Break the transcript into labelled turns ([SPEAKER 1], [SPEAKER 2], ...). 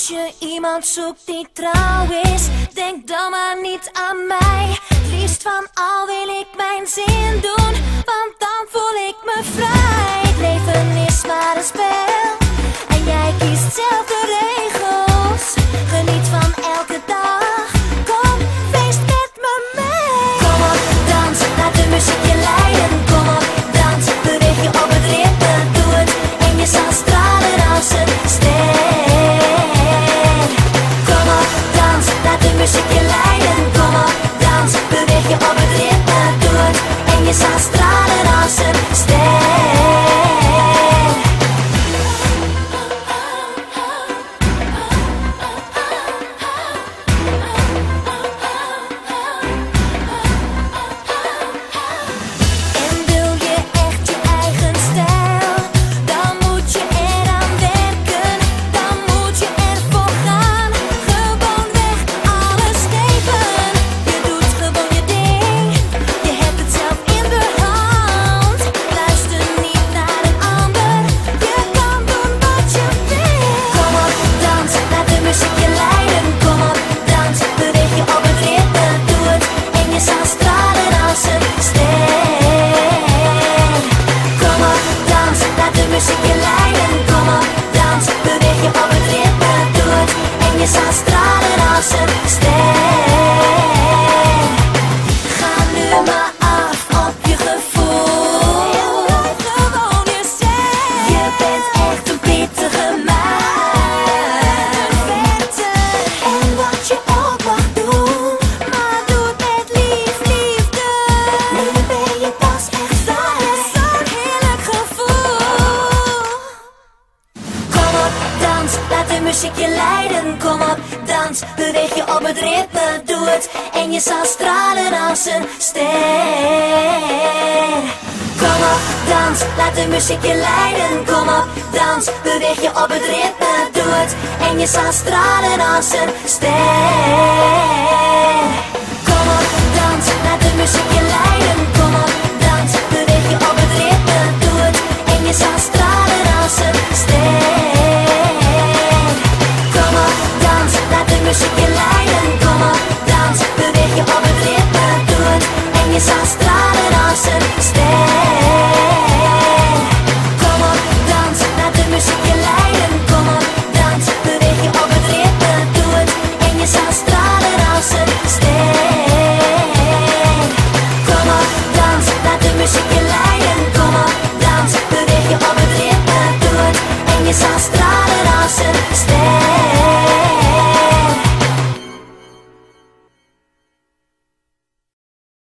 [SPEAKER 1] je iemand zoekt die trouw is, denk dan maar niet aan mij. Het liefst van al wil ik mijn zin doen, want dan voel ik me vrij. Het leven is maar een spel en jij kiest zelf de regels. Geniet van elke dag, kom, feest met me mee. Kom op, dans, laat de muziek je leiden. Kom op, dans, beweeg je op het ritme. Doe het en je zal stralen als een ster. Kom op, dans, laat de muziek je leiden. Kom op, dans, beweeg je op het ritme. Doe het en je zal stralen als een ster. Muziek je leiden, kom op, dans, beweeg je op het ritme, doe het en je zal stralen als een ster. Kom op, dans, laat de muziek je leiden, kom op, dans, beweeg je op het ritme, doe het en je zal stralen als een ster. Kom op, dans, laat de muziek je leiden, kom op, dans, beweeg je op het ritme, doe het en je zal stralen als een ster. Muziek je leiden, kom op, dans, beweeg je op het ritme, doe het en je zal stralen als een ster. Kom op, dans, laat de muziek je leiden, kom op, dans, beweeg je op het ritme, doe het en je zal stralen als een ster. Kom op, dans, laat de muziek je leiden, kom op, dans, beweeg je op het ritme, doe het en je zal stralen als een ster.